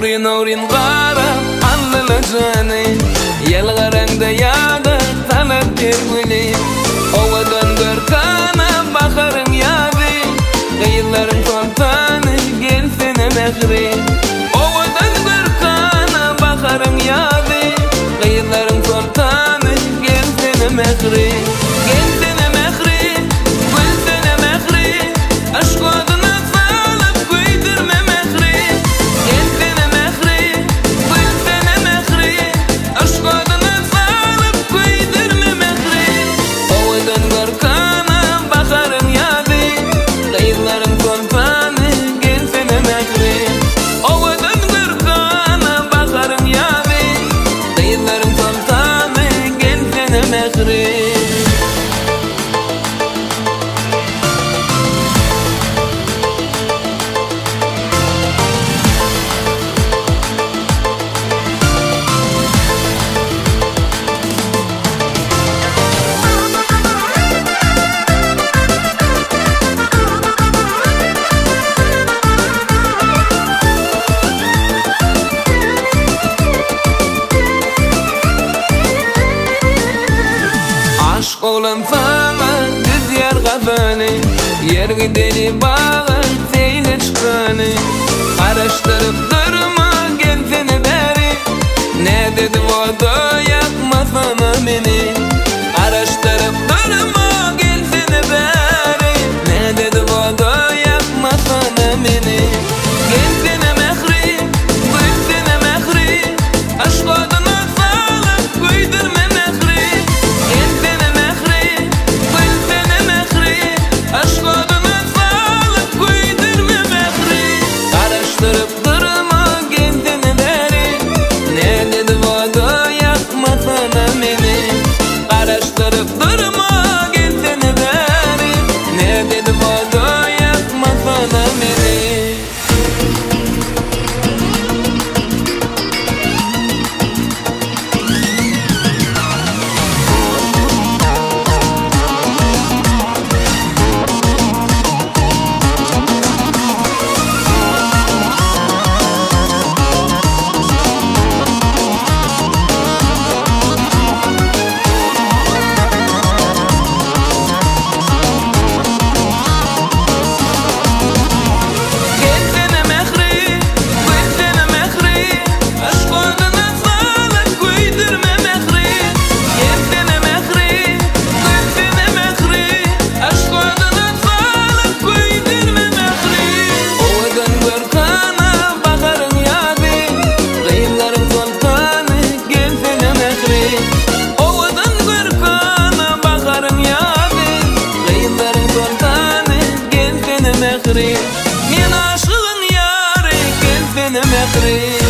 Nurin nurin qara allala jani yelgarangda yadı talat gerguli ovadan görkana bakarım yabi gıyıllarım sultanı gelsene mehri ovadan görkana bakarım yabi gıyıllarım sultanı gelsene mehri gelsene mehri gelsene mehri aşk adına salıp koydurma mehri gelsene mehri gelsene mehri aşk adına salıp koydurma mehri ovadan görkana bakarım yabi gıyıllarım sultanı gelsene mehri ovadan görkana bakarım yabi gıyıllarım sultanı gelsene mehri Aşk olan sana düz yer kafanı yer gideni bağı seyle çıkanı araştırıp durma gelsene beri ne dedi o da yakmasana beni araştırıp durma gelsene beri ne dedi o da yakmasana beni gelsene mehri gelsene mehri aşk adına sağlık koydurma mehri gelsene mehri gelsene mehri aşk adına sağlık koydurma mehri araştırıp durma gelsene beri ne dedi o da yakmasana beni araştırıp durma gelsene beri ne dedi o da yakmasana beni gelsene mehri gelsene mehri aşk adına sağlık koydurma mehri gelsene mehri gelsene mehri aşk adına sağlık koydurma mehri ovadan görkana bakarım yabi gıyıllarım sultanı gelsene mehri ovadan görkana bakarım yabi gıyıllarım sultanı gelsene mehri men aşığın yarı gelsene mehri